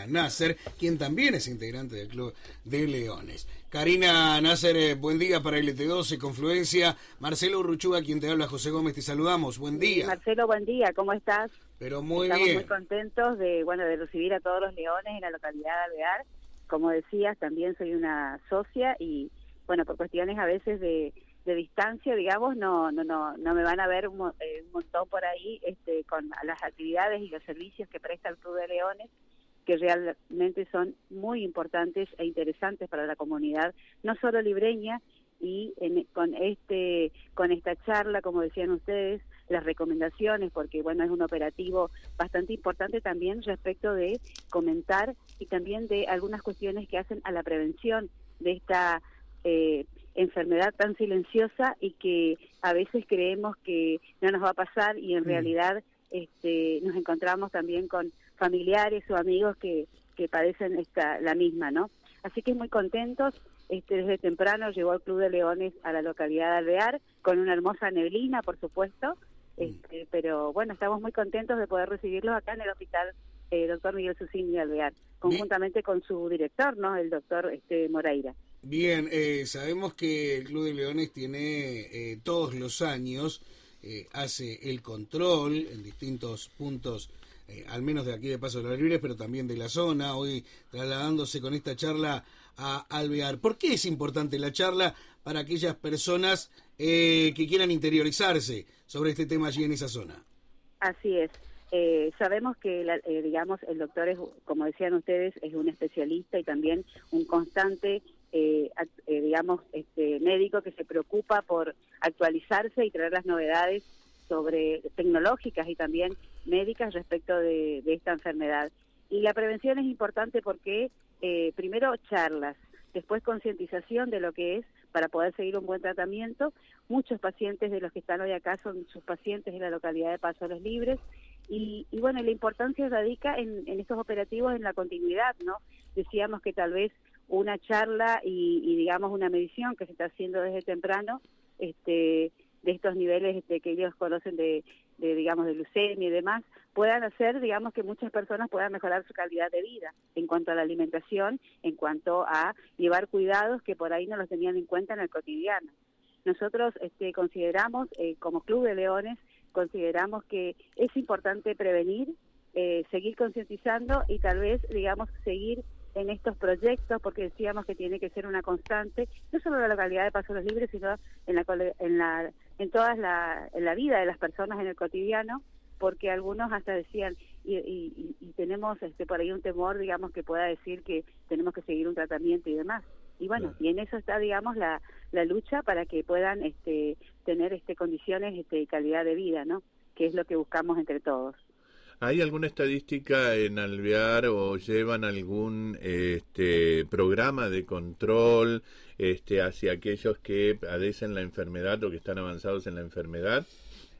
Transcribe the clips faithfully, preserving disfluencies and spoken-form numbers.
Nasser, quien también es integrante del Club de Leones. Karina Nasser, eh, buen día para L T doce, Confluencia. Marcelo Urruchuga, quien te habla, José Gómez, te saludamos, buen día. Sí, Marcelo, buen día, ¿cómo estás? Pero muy Estamos bien. muy contentos de, bueno, de recibir a todos los leones en la localidad de Alvear. Como decías, también soy una socia y, bueno, por cuestiones a veces de, de distancia, digamos, no no no no me van a ver un, eh, un montón por ahí este, con las actividades y los servicios que presta el Club de Leones, que realmente son muy importantes e interesantes para la comunidad, no solo libreña, y en, con este con esta charla, como decían ustedes, las recomendaciones, porque bueno, es un operativo bastante importante también respecto de comentar y también de algunas cuestiones que hacen a la prevención de esta eh, enfermedad tan silenciosa y que a veces creemos que no nos va a pasar y en mm. realidad este, nos encontramos también con familiares o amigos que, que padecen esta la misma, ¿no? Así que muy contentos. Este, desde temprano llegó el Club de Leones a la localidad de Alvear con una hermosa neblina, por supuesto, este, mm. pero bueno, estamos muy contentos de poder recibirlos acá en el hospital eh, doctor Miguel Susini de Alvear, conjuntamente Bien. con su director, ¿no? El doctor este, Moreira. Bien, eh, sabemos que el Club de Leones tiene eh, todos los años, eh, hace el control en distintos puntos, Eh, al menos de aquí de Paso de los Libres, pero también de la zona, hoy trasladándose con esta charla a Alvear. ¿Por qué es importante la charla para aquellas personas eh, que quieran interiorizarse sobre este tema allí en esa zona? Así es. Eh, sabemos que, la, eh, digamos, el doctor, es, como decían ustedes, es un especialista y también un constante, eh, eh, digamos, este, médico que se preocupa por actualizarse y traer las novedades sobre tecnológicas y también médicas respecto de, de esta enfermedad. Y la prevención es importante porque eh, primero charlas, después concientización de lo que es para poder seguir un buen tratamiento. Muchos pacientes de los que están hoy acá son sus pacientes en la localidad de Paso de los Libres y, y bueno, la importancia radica en, en estos operativos, en la continuidad, ¿no? Decíamos que tal vez una charla y, y digamos una medición que se está haciendo desde temprano, este de estos niveles este, que ellos conocen de, de, digamos, de leucemia y demás, puedan hacer, digamos, que muchas personas puedan mejorar su calidad de vida en cuanto a la alimentación, en cuanto a llevar cuidados que por ahí no los tenían en cuenta en el cotidiano. Nosotros este, consideramos, eh, como Club de Leones, consideramos que es importante prevenir, eh, seguir concientizando y tal vez, digamos, seguir en estos proyectos, porque decíamos que tiene que ser una constante, no solo en la localidad de Paso de los Libres, sino en la en la en todas la en la vida de las personas en el cotidiano, porque algunos hasta decían y, y, y tenemos este por ahí un temor, digamos, que pueda decir que tenemos que seguir un tratamiento y demás. Y bueno, claro. y en eso está, digamos, la la lucha para que puedan este tener este condiciones este y calidad de vida, ¿no? Que es lo que buscamos entre todos. ¿Hay alguna estadística en Alvear o llevan algún este programa de control este hacia aquellos que padecen la enfermedad o que están avanzados en la enfermedad?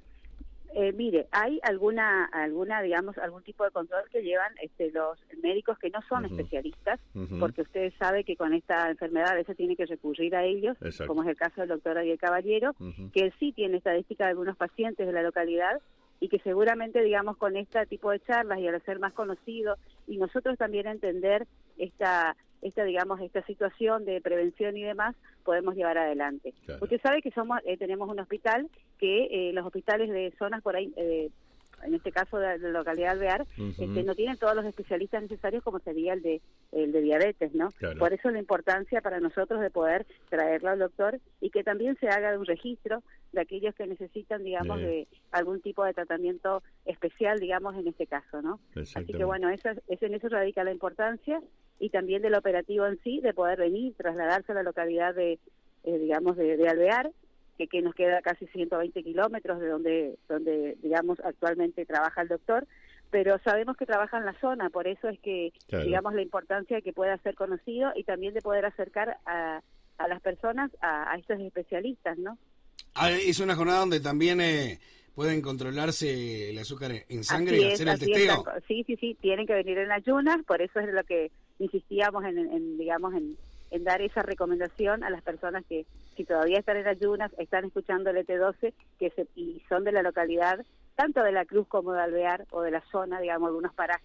Eh, mire, hay alguna, alguna, digamos, algún tipo de control que llevan este, los médicos que no son uh-huh. especialistas, uh-huh. porque ustedes saben que con esta enfermedad a veces tiene que recurrir a ellos, Exacto. como es el caso del doctor Ariel Caballero, uh-huh. que él sí tiene estadística de algunos pacientes de la localidad, y que seguramente, digamos, con este tipo de charlas y al ser más conocido, y nosotros también entender esta, esta digamos, esta situación de prevención y demás, podemos llevar adelante. Claro. Usted sabe que somos eh, tenemos un hospital que eh, los hospitales de zonas por ahí, eh, en este caso de la localidad de Alvear, uh-huh. este, no tienen todos los especialistas necesarios como sería el de el de diabetes, ¿no? Claro. Por eso la importancia para nosotros de poder traerlo al doctor y que también se haga un registro de aquellos que necesitan, digamos, Bien. de algún tipo de tratamiento especial, digamos, en este caso, ¿no? Así que bueno, eso, eso, en eso radica la importancia y también del operativo en sí, de poder venir, trasladarse a la localidad de, eh, digamos, de, de Alvear, que, que nos queda casi ciento veinte kilómetros de donde, donde, digamos, actualmente trabaja el doctor, pero sabemos que trabaja en la zona, por eso es que, claro. digamos, la importancia de que pueda ser conocido y también de poder acercar a, a las personas a, a estos especialistas, ¿no? Ah, es una jornada donde también eh, pueden controlarse el azúcar en sangre y hacer el testeo. Es, sí, sí, sí, tienen que venir en ayunas, por eso es lo que insistíamos en, en digamos, en, en dar esa recomendación a las personas que si todavía están en ayunas, están escuchando el L T doce, que se, y son de la localidad, tanto de la Cruz como de Alvear, o de la zona, digamos, algunos parajes,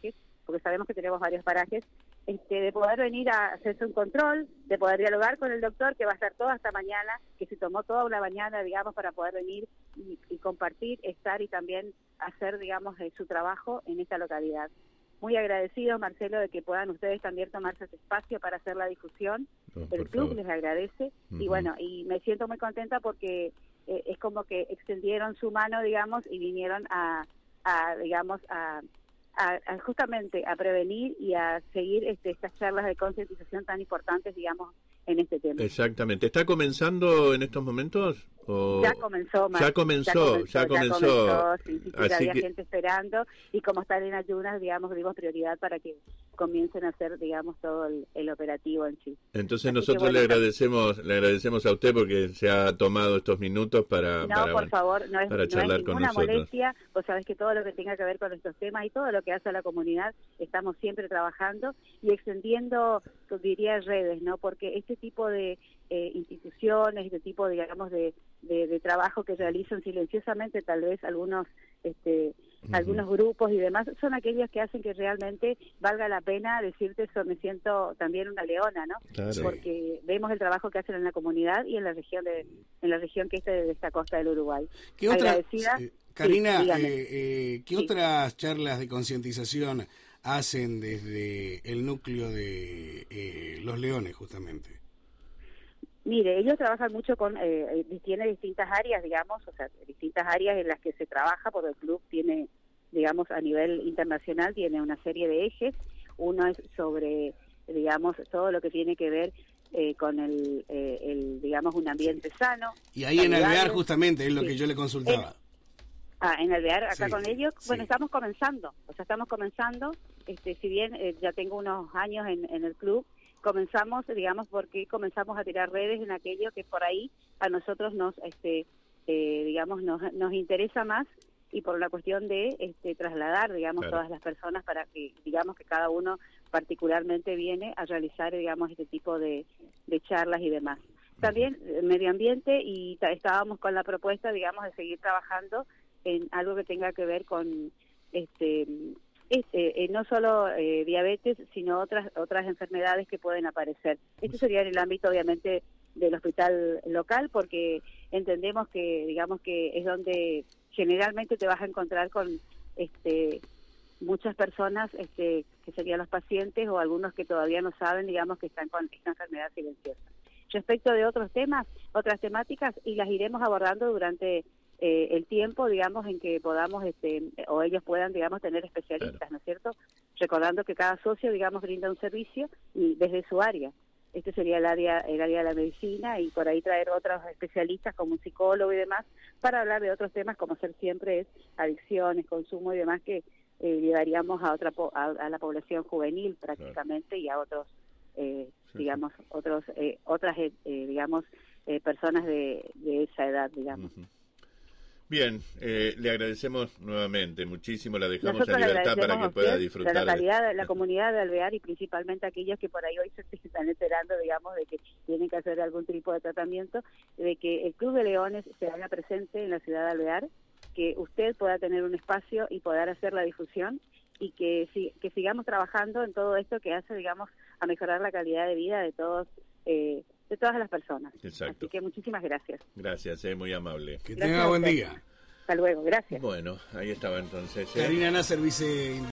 porque sabemos que tenemos varios parajes, este, de poder venir a hacerse un control, de poder dialogar con el doctor, que va a estar toda esta mañana, que se tomó toda una mañana, digamos, para poder venir y, y compartir, estar y también hacer, digamos, eh, su trabajo en esta localidad. Muy agradecidos, Marcelo, de que puedan ustedes también tomarse ese espacio para hacer la difusión. Oh, el club favor. les agradece. Uh-huh. Y bueno, y me siento muy contenta porque eh, es como que extendieron su mano, digamos, y vinieron a, a digamos, a, a, a justamente a prevenir y a seguir este, estas charlas de concientización tan importantes, digamos, en este tema. Exactamente. ¿Está comenzando en estos momentos? ¿O... Ya comenzó, Mar, ya comenzó, ya comenzó. Ya comenzó. Ya comenzó sí, sí, sí, había que... gente esperando y como están en ayunas, digamos, dimos prioridad para que comiencen a hacer, digamos, todo el, el operativo en sí. Entonces Así nosotros bueno, le agradecemos le agradecemos a usted porque se ha tomado estos minutos para, no, para, por bueno, favor, no es, para charlar no es con ninguna nosotros. molestia, vos sabés que todo lo que tenga que ver con estos temas y todo lo que hace a la comunidad, estamos siempre trabajando y extendiendo, diría, redes, ¿no? Porque este tipo de eh, instituciones, este tipo, digamos, de, de, de trabajo que realizan silenciosamente tal vez algunos este uh-huh. algunos grupos y demás, son aquellos que hacen que realmente valga la pena decirte eso, me siento también una leona, ¿no? Claro. Porque vemos el trabajo que hacen en la comunidad y en la región de en la región que es de esta costa del Uruguay. ¿Qué otra, Agradecida. Eh, Karina, sí, eh, eh, ¿qué sí. otras charlas de concientización hacen desde el núcleo de eh, Los Leones, justamente? Mire, ellos trabajan mucho con, eh, tiene distintas áreas, digamos, o sea, distintas áreas en las que se trabaja, porque el club tiene, digamos, a nivel internacional, tiene una serie de ejes. Uno es sobre, digamos, todo lo que tiene que ver eh, con el, eh, el, digamos, un ambiente sí. sano. Y ahí en Alvear, justamente, es lo sí. que yo le consultaba. En, ah, en Alvear, acá sí, con ellos, sí. bueno, estamos comenzando, o sea, estamos comenzando, este, si bien eh, ya tengo unos años en, en el club, comenzamos, digamos, porque comenzamos a tirar redes en aquello que por ahí a nosotros nos, este, eh, digamos, nos, nos interesa más y por una cuestión de este, trasladar, digamos, claro. todas las personas para que, digamos, que cada uno particularmente viene a realizar, digamos, este tipo de, de charlas y demás. También eh, medio ambiente y estábamos con la propuesta, digamos, de seguir trabajando en algo que tenga que ver con, este, Este, eh, no solo eh, diabetes, sino otras otras enfermedades que pueden aparecer. Esto sería en el ámbito, obviamente, del hospital local, porque entendemos que, digamos, que es donde generalmente te vas a encontrar con este muchas personas este que serían los pacientes o algunos que todavía no saben, digamos, que están con esta enfermedad silenciosa. Respecto de otros temas, otras temáticas, y las iremos abordando durante Eh, el tiempo, digamos, en que podamos, este, o ellos puedan, digamos, tener especialistas, claro. ¿no es cierto? Recordando que cada socio, digamos, brinda un servicio y desde su área. Este sería el área, el área de la medicina y por ahí traer otros especialistas como un psicólogo y demás para hablar de otros temas como ser siempre es adicciones, consumo y demás que eh, llevaríamos a otra po a, a la población juvenil prácticamente claro. y a otros, eh, sí, digamos, sí. otros, eh, otras, eh, digamos, eh, personas de, de esa edad, digamos. Uh-huh. Bien, eh, le agradecemos nuevamente muchísimo, la dejamos Nosotros en libertad para que pueda disfrutar. La localidad, de... la comunidad de Alvear y principalmente aquellos que por ahí hoy se están enterando, digamos, de que tienen que hacer algún tipo de tratamiento, de que el Club de Leones se haga presente en la ciudad de Alvear, que usted pueda tener un espacio y poder hacer la difusión y que, que sigamos trabajando en todo esto que hace, digamos, a mejorar la calidad de vida de todos eh, de todas las personas. Exacto. Así que muchísimas gracias. Gracias, es eh, muy amable. Que tenga buen día. Hasta luego, gracias. Bueno, ahí estaba entonces. ¿eh? Karina Nasser, vice